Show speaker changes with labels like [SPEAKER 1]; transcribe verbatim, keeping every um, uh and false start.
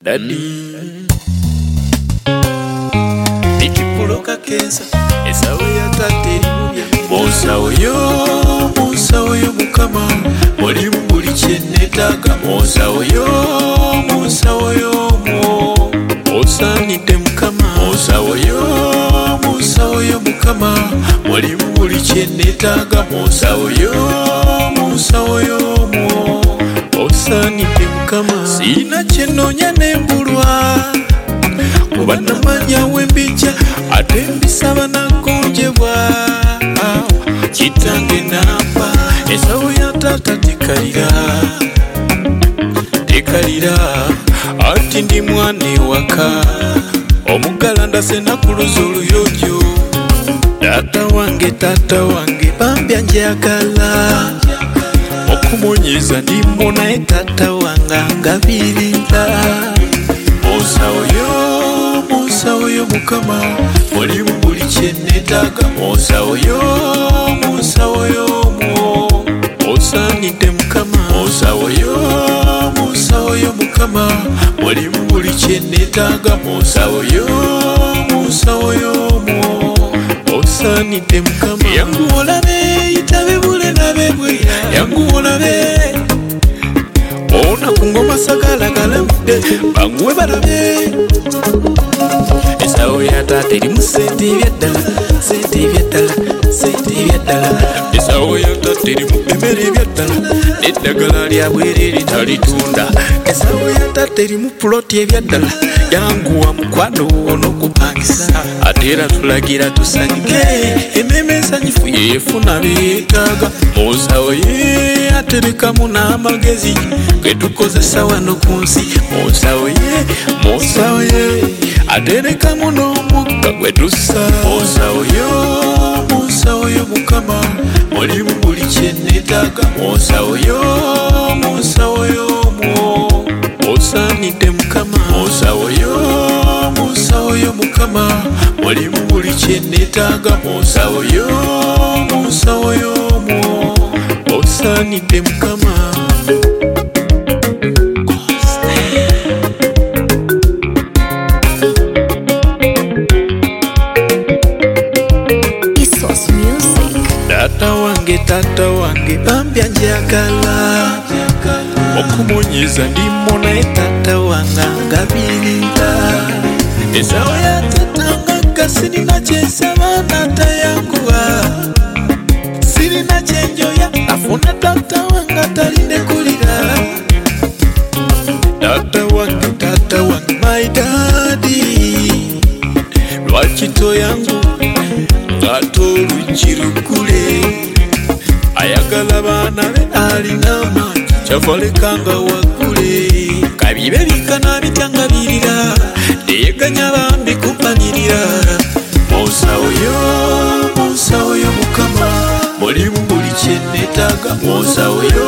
[SPEAKER 1] Daddy Nikipuloka kensa esawo ya tate Monsawo yo, monsawo yo mukama Mulimu buli kyenetaaga Monsawo yo, monsawo yo mo Osaanidde mukama Monsawo yo, monsawo yo mukama Mulimu buli kyenetaaga Monsawo yo, monsawo yo mo Osaanidde mukama Sina kyenoonya nembulwa Kuba namanya wembijja ate mbisaba nagonjebwa Kitange nampa esawo ya taata tekalira Tekalira ati ndi mwana ewaka Omugala ndase nakuluza oluyojjo Taata wange taata wange bambya njagala Okumonyeza ndimo naye taata wange angabirira Monsawo yo, monsawo yo mukama Mulimu buli kyenetaaga Monsawo yo, monsawo yo mo Osaanidde mukama Monsawo yo, monsawo yo mukama Mulimu buli kyenetaaga Monsawo yo, monsawo yo mo Osaanidde mukama Yangu olabe itabe bule nabe bwera Yangu olabe Ona kungoma sagala galamudde Banguwe balabe Esawo ya tate erimu sente ebyaddala Sente ebyaddala Sente ebyaddala Esawo ya tate erimu emmere ebyaddala N'eddagala lya bwerere talitunda Esawo ya tate erimu puloti ebyaddala Yanguwa mukwano onokupangisa Ate era tulagira tusanyuke Emmeeme ensanyufu yeefuna beetaaga Monsawo ye aterekamu n'amagezi Ge tukozesa wano ku nsi Monsawo ye Monsawo ye aterekamu n'omukka gwe tussa Monsawo yo Monsawo yo mukama Mulimu buli kyenetaaga Monsawo yo Monsawo yo mo Osaanidde mukama Monsawo yo Monsawo yo mukama Mulimu buli kyenetaaga Monsawo yo Monsawo yo mo Osaanidde mukama Taata wange taata wange bambya njagala Okumonyeza ndimo naye taata wange angabirira Esawo ya taata sirina kyensaba n'atayanguwa Sirina kyenjoya afuna taata wange atalindekulira Taata wange taata wange my daddy Lwaki toyangu Ngato olugi lugule Ayagala baana be alina amaanyi Kyafalekanga waggule Kabibe bikana bityangabirira Deyeganya bambi kumpanyirira Monsawo yo, monsawo yo mukama Mulimu buli kyenetaaga Monsawo yo,